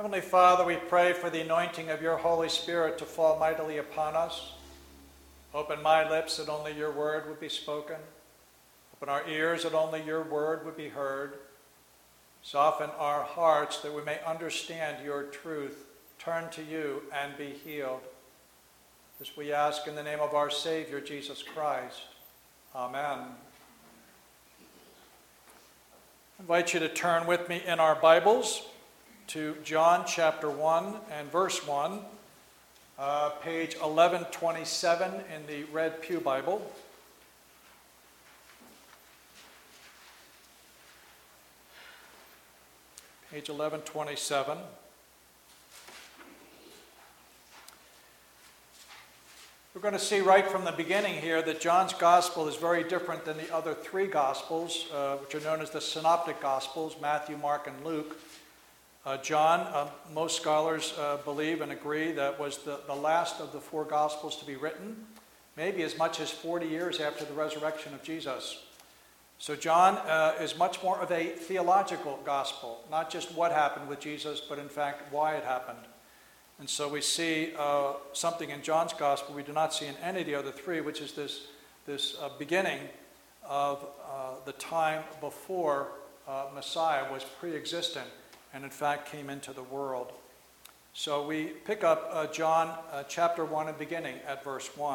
Heavenly Father, we pray for the anointing of your Holy Spirit to fall mightily upon us. Open my lips that only your word would be spoken. Open our ears that only your word would be heard. Soften our hearts that we may understand your truth, turn to you, and be healed. This we ask in the name of our Savior, Jesus Christ. Amen. I invite you to turn with me in our Bibles to John chapter 1 and verse 1, page 1127 in the Red Pew Bible. Page 1127. We're going to see right from the beginning here that John's gospel is very different than the other three gospels, which are known as the synoptic gospels, Matthew, Mark, and Luke. John, most scholars believe and agree that was the last of the four gospels to be written, maybe as much as 40 years after the resurrection of Jesus. So John is much more of a theological gospel, not just what happened with Jesus, but in fact why it happened. And so we see something in John's gospel we do not see in any of the other three, which is this beginning of the time before Messiah was pre-existent and in fact came into the world. So we pick up John chapter 1 and beginning at verse 1.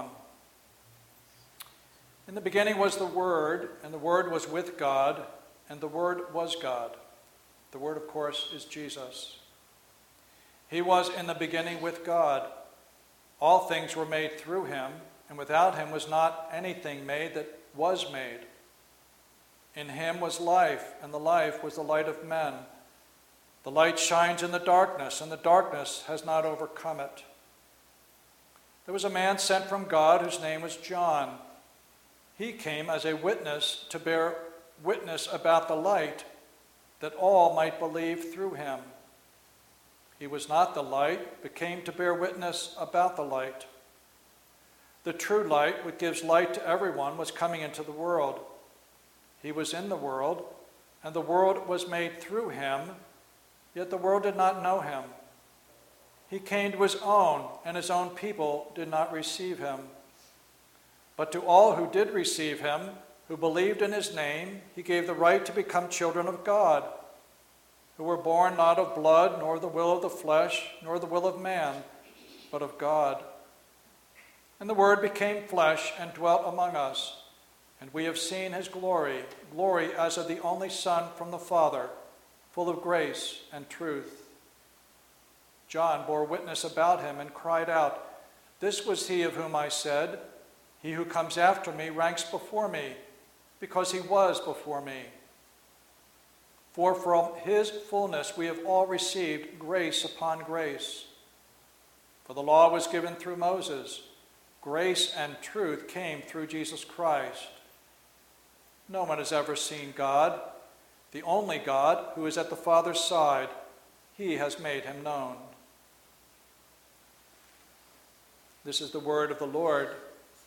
In the beginning was the Word, and the Word was with God, and the Word was God. The Word, of course, is Jesus. He was in the beginning with God. All things were made through him, and without him was not anything made that was made. In him was life, and the life was the light of men. The light shines in the darkness, and the darkness has not overcome it. There was a man sent from God whose name was John. He came as a witness to bear witness about the light, that all might believe through him. He was not the light, but came to bear witness about the light. The true light, which gives light to everyone, was coming into the world. He was in the world, and the world was made through him, yet the world did not know him. He came to his own, and his own people did not receive him. But to all who did receive him, who believed in his name, he gave the right to become children of God, who were born not of blood, nor the will of the flesh, nor the will of man, but of God. And the Word became flesh and dwelt among us, and we have seen his glory, glory as of the only Son from the Father, full of grace and truth. John bore witness about him and cried out, "This was he of whom I said, 'He who comes after me ranks before me, because he was before me.' For from his fullness we have all received grace upon grace. For the law was given through Moses. Grace and truth came through Jesus Christ. No one has ever seen God. The only God, who is at the Father's side, he has made him known." This is the word of the Lord.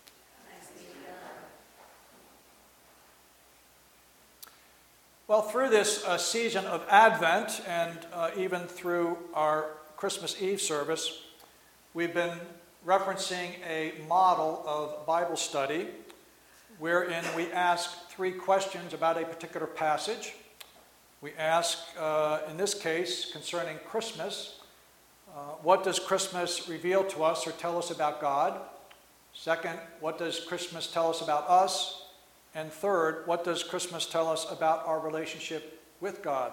Well, through this season of Advent and even through our Christmas Eve service, we've been referencing a model of Bible study wherein we ask three questions about a particular passage. We ask, in this case, concerning Christmas, what does Christmas reveal to us or tell us about God? Second, what does Christmas tell us about us? And third, what does Christmas tell us about our relationship with God?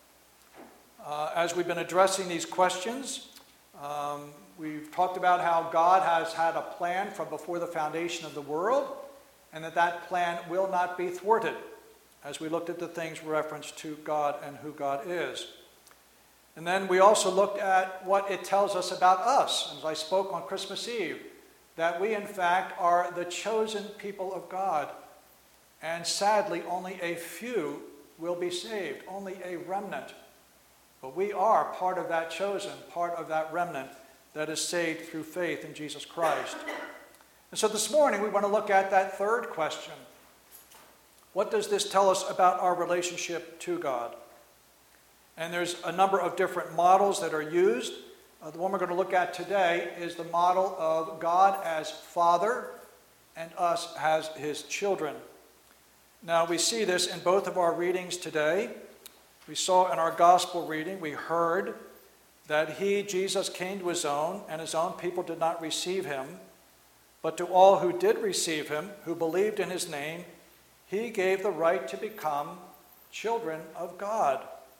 As we've been addressing these questions, we've talked about how God has had a plan from before the foundation of the world, and that plan will not be thwarted, as we looked at the things referenced to God and who God is. And then we also looked at what it tells us about us, as I spoke on Christmas Eve, that we in fact are the chosen people of God. And sadly, only a few will be saved, only a remnant. But we are part of that chosen, part of that remnant that is saved through faith in Jesus Christ. And so this morning we want to look at that third question. What does this tell us about our relationship to God? And there's a number of different models that are used. The one we're going to look at today is the model of God as Father and us as his children. Now, we see this in both of our readings today. We saw in our gospel reading, we heard that he, Jesus, came to his own, and his own people did not receive him. But to all who did receive him, who believed in his name, he gave the right to become children of God.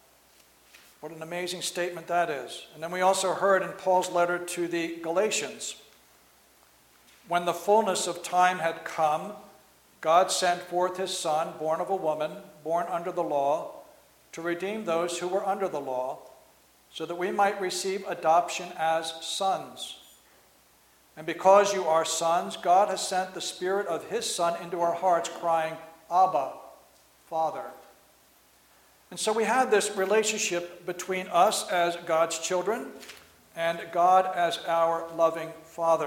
What an amazing statement that is. And then we also heard in Paul's letter to the Galatians, when the fullness of time had come, God sent forth his Son, born of a woman, born under the law, to redeem those who were under the law, so that we might receive adoption as sons. And because you are sons, God has sent the Spirit of his Son into our hearts, crying, Abba, Father. And so we have this relationship between us as God's children and God as our loving Father.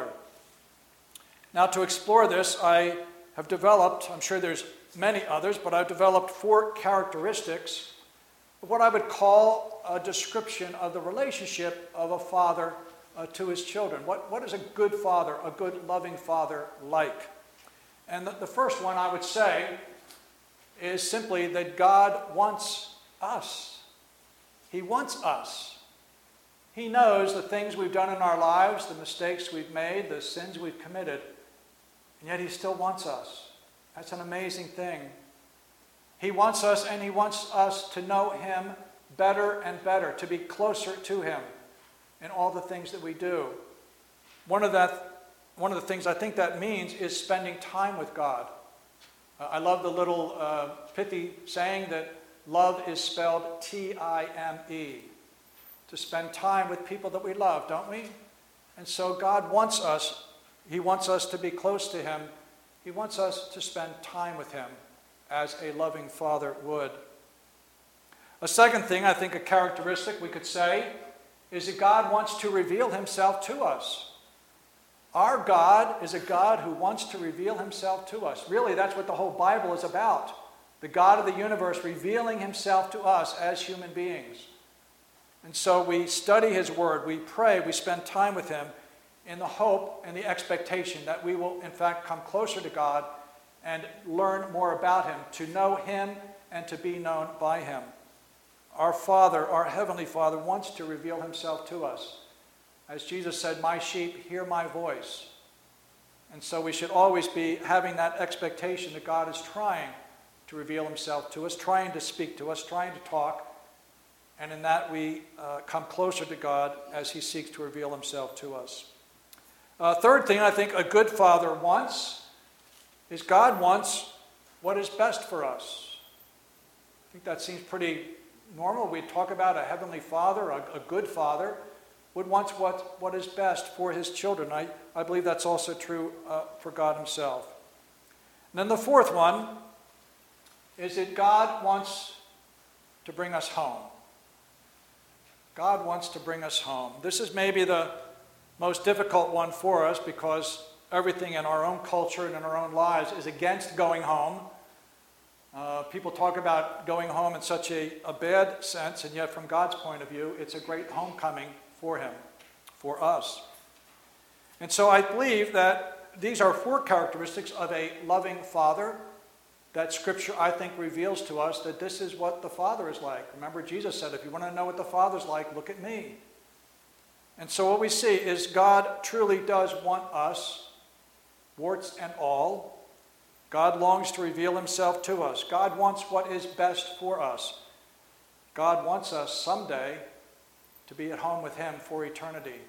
Now, to explore this, I have developed, I'm sure there's many others, but I've developed 4 characteristics of what I would call a description of the relationship of a father to his children. What is a good father, a good loving father like? And the first one I would say is simply that God wants us. He wants us. He knows the things we've done in our lives, the mistakes we've made, the sins we've committed, and yet he still wants us. That's an amazing thing. He wants us, and he wants us to know him better and better, to be closer to him in all the things that we do. One of the things I think that means is spending time with God. I love the little pithy saying that love is spelled T-I-M-E. To spend time with people that we love, don't we? And so God wants us. He wants us to be close to him. He wants us to spend time with him as a loving father would. A second thing, I think a characteristic we could say, is that God wants to reveal himself to us. Our God is a God who wants to reveal himself to us. Really, that's what the whole Bible is about. The God of the universe revealing himself to us as human beings. And so we study his word, we pray, we spend time with him in the hope and the expectation that we will in fact come closer to God and learn more about him, to know him and to be known by him. Our Father, our Heavenly Father, wants to reveal himself to us. As Jesus said, my sheep hear my voice. And so we should always be having that expectation that God is trying to reveal himself to us, trying to speak to us, trying to talk. And in that we come closer to God as he seeks to reveal himself to us. Third thing I think a good father wants is God wants what is best for us. I think that seems pretty normal. We talk about a heavenly father, a good father, would want what is best for his children. I believe that's also true for God himself. And then the fourth one is that God wants to bring us home. God wants to bring us home. This is maybe the most difficult one for us because everything in our own culture and in our own lives is against going home. People talk about going home in such a bad sense, and yet from God's point of view, it's a great homecoming for him, for us. And so I believe that these are 4 characteristics of a loving father that Scripture, I think, reveals to us that this is what the Father is like. Remember, Jesus said, if you want to know what the Father's like, look at me. And so what we see is God truly does want us, warts and all. God longs to reveal himself to us. God wants what is best for us. God wants us someday to be at home with him for eternity.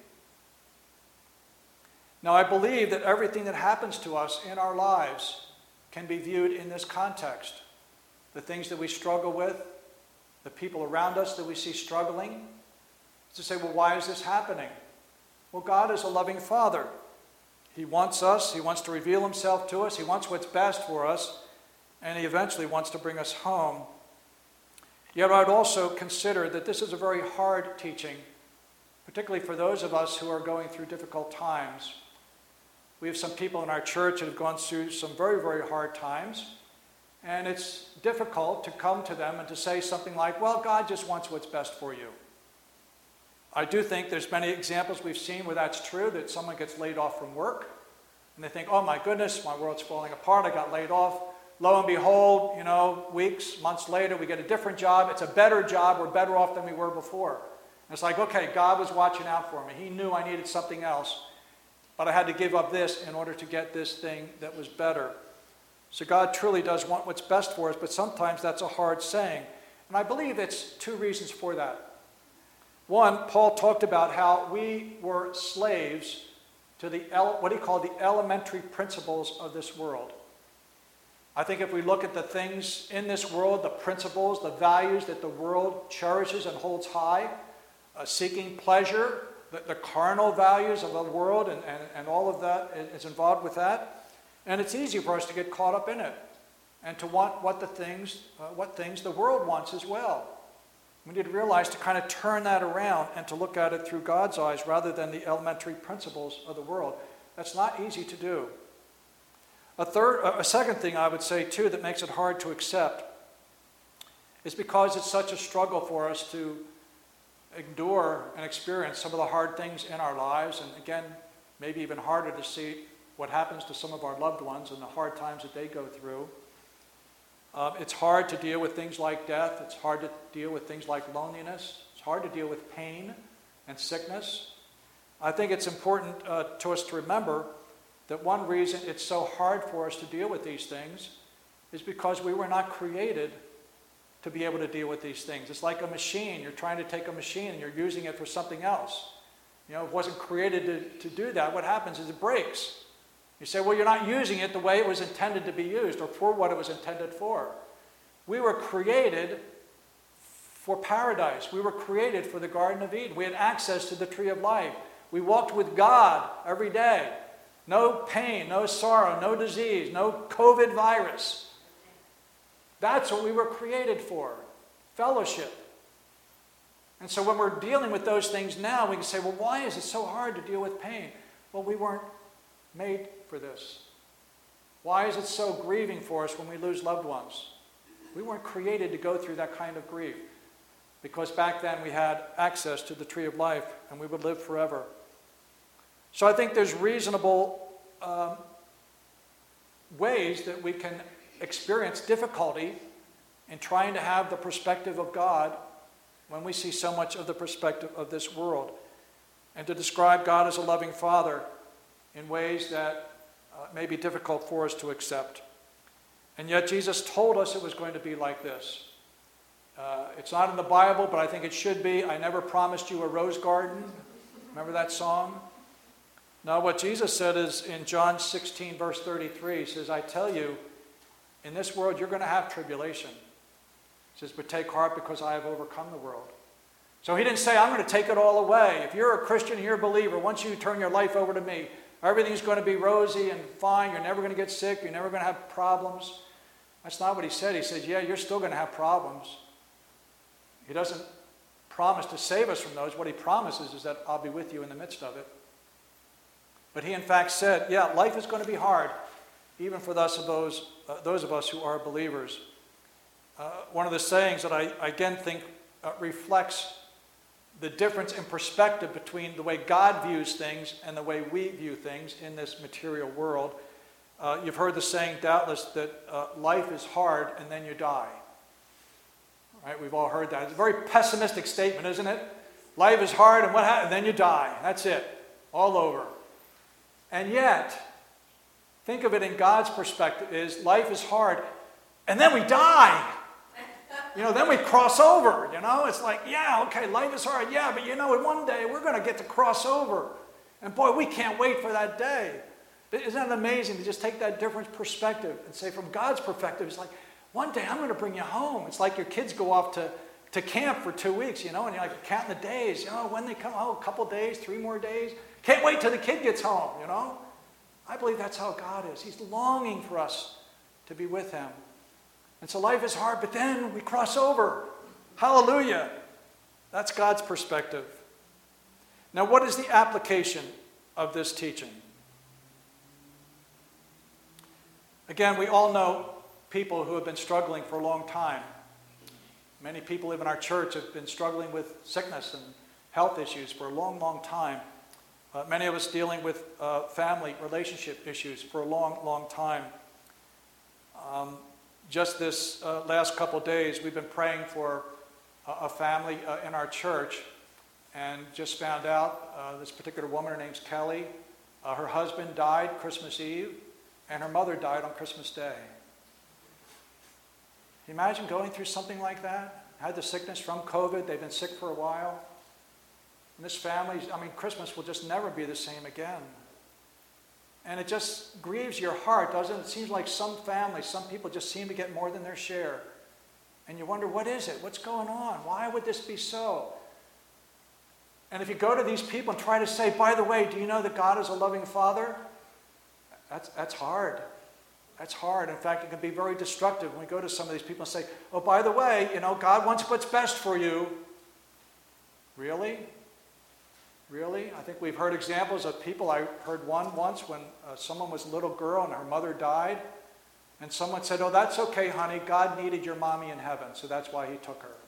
Now, I believe that everything that happens to us in our lives can be viewed in this context. The things that we struggle with, the people around us that we see struggling. To say, well, why is this happening? Well, God is a loving father. He wants us. He wants to reveal himself to us. He wants what's best for us. And he eventually wants to bring us home. Yet I would also consider that this is a very hard teaching, particularly for those of us who are going through difficult times. We have some people in our church that have gone through some very, very hard times. And it's difficult to come to them and to say something like, well, God just wants what's best for you. I do think there's many examples we've seen where that's true, that someone gets laid off from work, and they think, oh my goodness, my world's falling apart, I got laid off. Lo and behold, weeks, months later, we get a different job. It's a better job. We're better off than we were before. And it's like, okay, God was watching out for me. He knew I needed something else, but I had to give up this in order to get this thing that was better. So God truly does want what's best for us, but sometimes that's a hard saying. And I believe it's two reasons for that. One, Paul talked about how we were slaves to what he called the elementary principles of this world. I think if we look at the things in this world, the principles, the values that the world cherishes and holds high, seeking pleasure, the carnal values of the world and all of that is involved with that. And it's easy for us to get caught up in it and to want what things the world wants as well. We need to realize to kind of turn that around and to look at it through God's eyes rather than the elementary principles of the world. That's not easy to do. A second thing I would say too that makes it hard to accept is because it's such a struggle for us to endure and experience some of the hard things in our lives, and again, maybe even harder to see what happens to some of our loved ones and the hard times that they go through. It's hard to deal with things like death. It's hard to deal with things like loneliness. It's hard to deal with pain and sickness. I think it's important to us to remember that one reason it's so hard for us to deal with these things is because we were not created to be able to deal with these things. It's like a machine. You're trying to take a machine and you're using it for something else. It wasn't created to do that. What happens is it breaks. You say, well, you're not using it the way it was intended to be used or for what it was intended for. We were created for paradise. We were created for the Garden of Eden. We had access to the tree of life. We walked with God every day. No pain, no sorrow, no disease, no COVID virus. That's what we were created for, fellowship. And so when we're dealing with those things now, we can say, well, why is it so hard to deal with pain? Well, we weren't made for this. Why is it so grieving for us when we lose loved ones? We weren't created to go through that kind of grief because back then we had access to the tree of life and we would live forever. So I think there's reasonable ways that we can experience difficulty in trying to have the perspective of God when we see so much of the perspective of this world, and to describe God as a loving Father in ways that may be difficult for us to accept. And yet Jesus told us it was going to be like this. It's not in the Bible, but I think it should be. I never promised you a rose garden. Remember that song? Now what Jesus said is in John 16, verse 33, he says, I tell you, in this world you're going to have tribulation. He says, but take heart because I have overcome the world. So he didn't say, I'm going to take it all away. If you're a Christian and you're a believer, once you turn your life over to me, everything's going to be rosy and fine. You're never going to get sick. You're never going to have problems. That's not what he said. He says, yeah, you're still going to have problems. He doesn't promise to save us from those. What he promises is that I'll be with you in the midst of it. But he in fact said, yeah, life is going to be hard, even for those of us who are believers. One of the sayings that I again think reflects the difference in perspective between the way God views things and the way we view things in this material world. You've heard the saying, doubtless, that life is hard and then you die. Right? We've all heard that. It's a very pessimistic statement, isn't it? Life is hard and what happens? And then you die. That's it. All over. And yet, think of it in God's perspective is life is hard and then we die. Then we cross over, It's like, yeah, okay, life is hard. Yeah, but one day we're going to get to cross over. And boy, we can't wait for that day. Isn't it amazing to just take that different perspective and say from God's perspective, it's like, one day I'm going to bring you home. It's like your kids go off to camp for 2 weeks, and you're like counting the days. When they come, a couple days, 3 more days. Can't wait till the kid gets home, I believe that's how God is. He's longing for us to be with him. And so life is hard, but then we cross over. Hallelujah. That's God's perspective. Now, what is the application of this teaching? Again, we all know people who have been struggling for a long time. Many people in our church have been struggling with sickness and health issues for a long, long time. Many of us dealing with family relationship issues for a long, long time. Just this last couple days, we've been praying for a family in our church, and just found out this particular woman, her name's Kelly, her husband died Christmas Eve, and her mother died on Christmas Day. Can you imagine going through something like that? Had the sickness from COVID, they've been sick for a while. And this family, Christmas will just never be the same again. And it just grieves your heart, doesn't it? It seems like some families, some people just seem to get more than their share. And you wonder, what is it? What's going on? Why would this be so? And if you go to these people and try to say, by the way, do you know that God is a loving Father? That's hard. That's hard. In fact, it can be very destructive when we go to some of these people and say, oh, by the way, God wants what's best for you. Really? Really? I think we've heard examples of people. I heard one once when someone was a little girl and her mother died. And someone said, oh, that's okay, honey. God needed your mommy in heaven, so that's why he took her.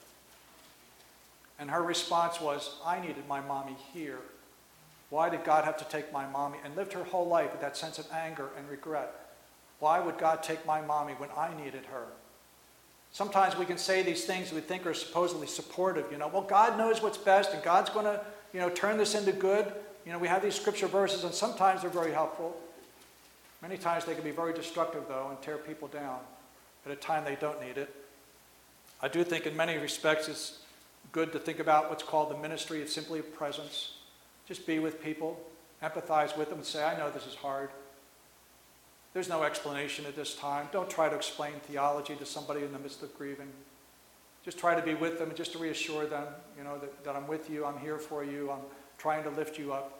And her response was, I needed my mommy here. Why did God have to take my mommy? And lived her whole life with that sense of anger and regret. Why would God take my mommy when I needed her? Sometimes we can say these things we think are supposedly supportive. Well, God knows what's best, and God's going to, turn this into good. We have these scripture verses, and sometimes they're very helpful. Many times they can be very destructive, though, and tear people down at a time they don't need it. I do think in many respects it's good to think about what's called the ministry of simply presence. Just be with people, empathize with them, and say, I know this is hard. There's no explanation at this time. Don't try to explain theology to somebody in the midst of grieving. Just try to be with them and just to reassure them, that I'm with you, I'm here for you, I'm trying to lift you up.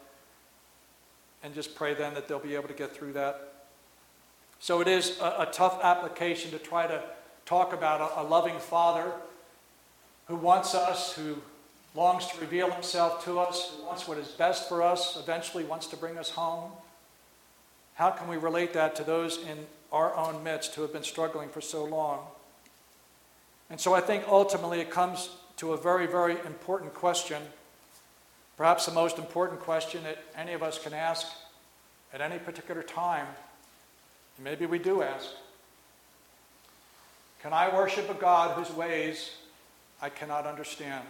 And just pray then that they'll be able to get through that. So it is a tough application to try to talk about a loving Father who wants us, who longs to reveal himself to us, who wants what is best for us, eventually wants to bring us home. How can we relate that to those in our own midst who have been struggling for so long? And so I think ultimately it comes to a very, very important question, perhaps the most important question that any of us can ask at any particular time. And maybe we do ask. Can I worship a God whose ways I cannot understand?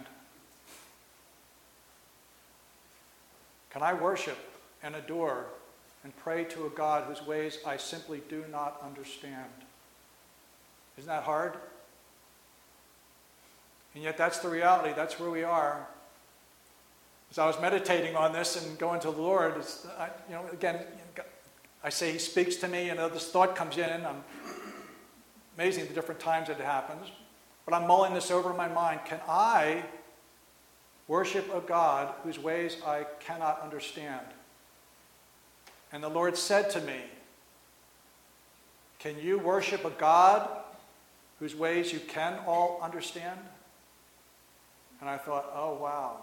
Can I worship and adore and pray to a God whose ways I simply do not understand? Isn't that hard? And yet that's the reality. That's where we are. As I was meditating on this and going to the Lord, I say he speaks to me, this thought comes in. Amazing the different times it happens. But I'm mulling this over in my mind. Can I worship a God whose ways I cannot understand? And the Lord said to me, can you worship a God whose ways you can all understand? And I thought, oh, wow.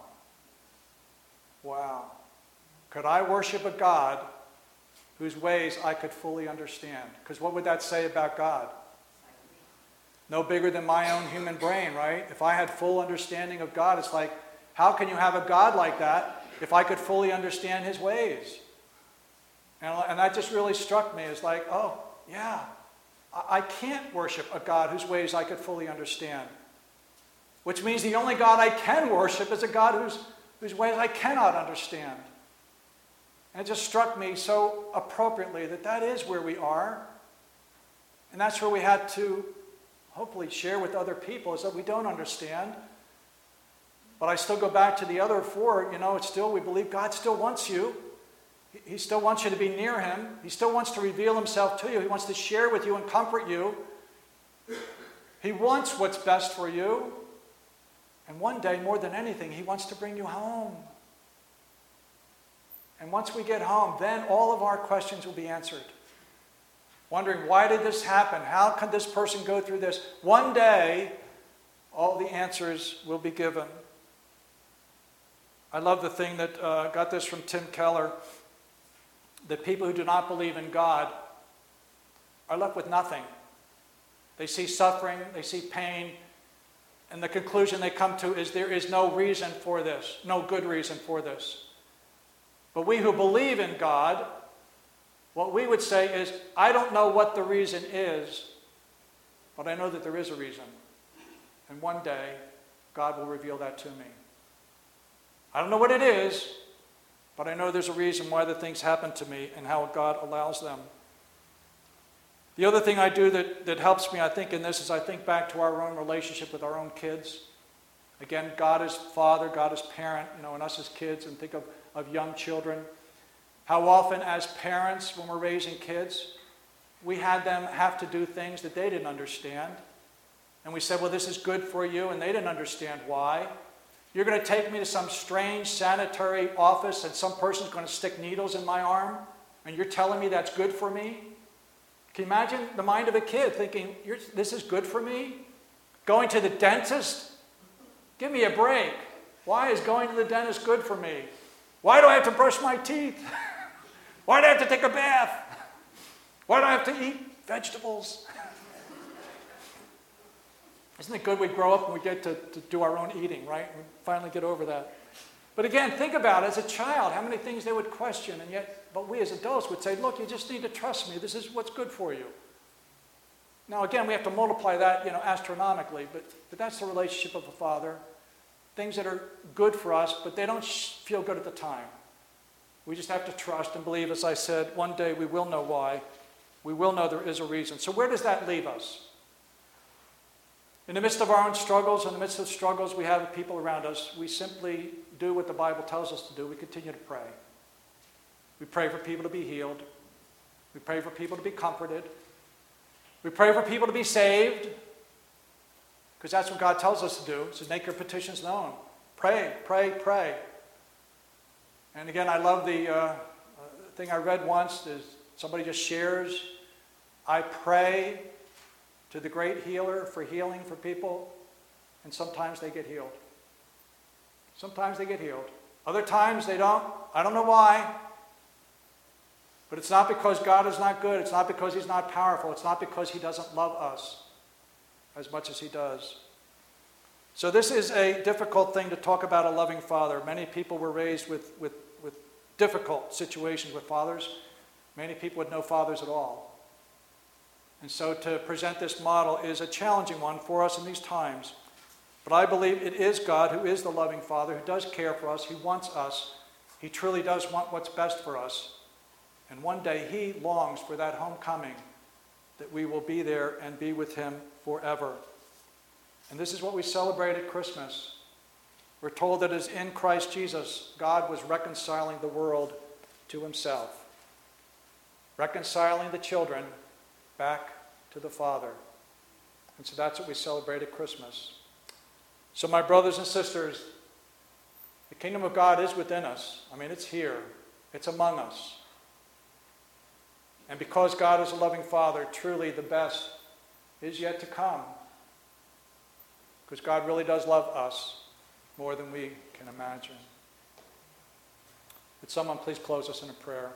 Wow. Could I worship a God whose ways I could fully understand? Because what would that say about God? No bigger than my own human brain, right? If I had full understanding of God, it's like, how can you have a God like that if I could fully understand his ways? And that just really struck me as like, oh, yeah, I can't worship a God whose ways I could fully understand. Which means the only God I can worship is a God whose ways I cannot understand. And it just struck me so appropriately that is where we are. And that's where we had to hopefully share with other people, is that we don't understand. But I still go back to the other four, it's still, we believe God still wants you. He still wants you to be near him. He still wants to reveal himself to you. He wants to share with you and comfort you. He wants what's best for you. And one day, more than anything, he wants to bring you home. And once we get home, then all of our questions will be answered. Wondering, why did this happen? How could this person go through this? One day, all the answers will be given. I love the thing that got this from Tim Keller, that people who do not believe in God are left with nothing. They see suffering, they see pain, and the conclusion they come to is there is no reason for this, no good reason for this. But we who believe in God, what we would say is, I don't know what the reason is, but I know that there is a reason. And one day, God will reveal that to me. I don't know what it is, but I know there's a reason why the things happen to me and how God allows them. The other thing I do that helps me, I think, in this is I think back to our own relationship with our own kids. Again, God is father, God is parent, and us as kids, and think of young children. How often as parents, when we're raising kids, we had them have to do things that they didn't understand. And we said, well, this is good for you, and they didn't understand why. You're going to take me to some strange sanitary office and some person's going to stick needles in my arm, and you're telling me that's good for me? Can you imagine the mind of a kid thinking, this is good for me? Going to the dentist? Give me a break. Why is going to the dentist good for me? Why do I have to brush my teeth? Why do I have to take a bath? Why do I have to eat vegetables? Isn't it good we grow up and we get to do our own eating, right? We finally get over that. But again, think about it. As a child, how many things they would question, but we as adults would say, look, you just need to trust me. This is what's good for you. Now, again, we have to multiply that, astronomically, but that's the relationship of a father. Things that are good for us, but they don't feel good at the time. We just have to trust and believe, as I said, one day we will know why. We will know there is a reason. So where does that leave us? In the midst of our own struggles, in the midst of struggles we have with people around us, we simply do what the Bible tells us to do. We continue to pray. We pray for people to be healed. We pray for people to be comforted. We pray for people to be saved, because that's what God tells us to do. He says, make your petitions known. Pray, pray, pray. And again, I love the thing I read once. Is somebody just shares, I pray to the great healer for healing for people, and sometimes they get healed. Sometimes they get healed. Other times they don't. I don't know why. But it's not because God is not good. It's not because he's not powerful. It's not because he doesn't love us as much as he does. So this is a difficult thing to talk about a loving father. Many people were raised with difficult situations with fathers. Many people with no fathers at all. And so to present this model is a challenging one for us in these times. But I believe it is God who is the loving Father, who does care for us, he wants us. He truly does want what's best for us. And one day he longs for that homecoming, that we will be there and be with him forever. And this is what we celebrate at Christmas. We're told that as in Christ Jesus, God was reconciling the world to himself. Reconciling the children back to the Father. And so that's what we celebrate at Christmas. So my brothers and sisters, the kingdom of God is within us. It's here. It's among us. And because God is a loving Father, truly the best is yet to come. Because God really does love us more than we can imagine. Would someone please close us in a prayer?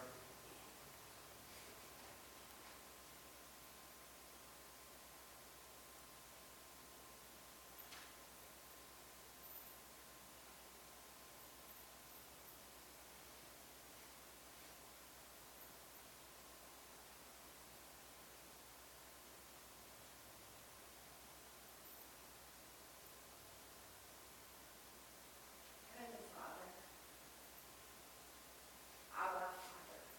Heavenly Father, Abba Father,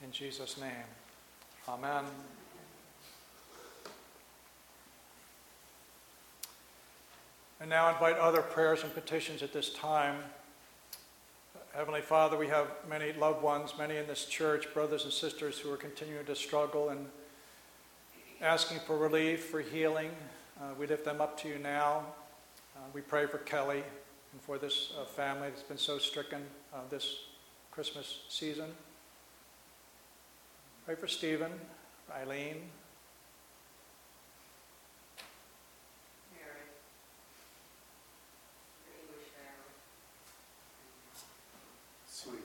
In Jesus' name, amen. And now invite other prayers and petitions at this time. Heavenly Father, we have many loved ones, many in this church, brothers and sisters who are continuing to struggle and asking for relief, for healing. We lift them up to you now. We pray for Kelly and for this family that's been so stricken this Christmas season. Pray for Stephen, for Eileen, Mary, the English family. Sweet.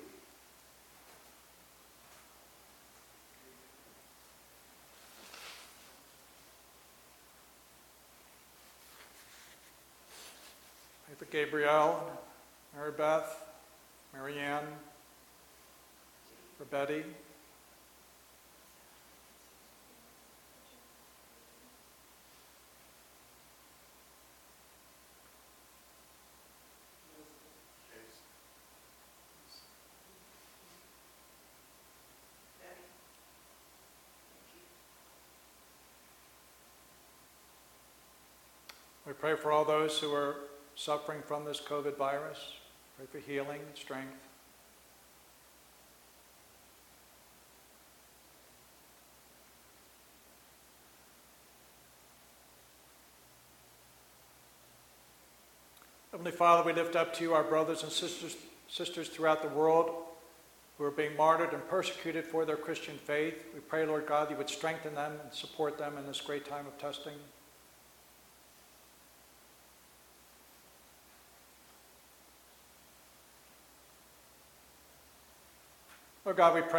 pray for Gabrielle, Mary Beth, Marianne, for Betty, Betty, thank you. We pray for all those who are suffering from this COVID virus. Pray for healing and strength. Heavenly Father, we lift up to you our brothers and sisters throughout the world who are being martyred and persecuted for their Christian faith. We pray, Lord God, you would strengthen them and support them in this great time of testing. Lord God, we pray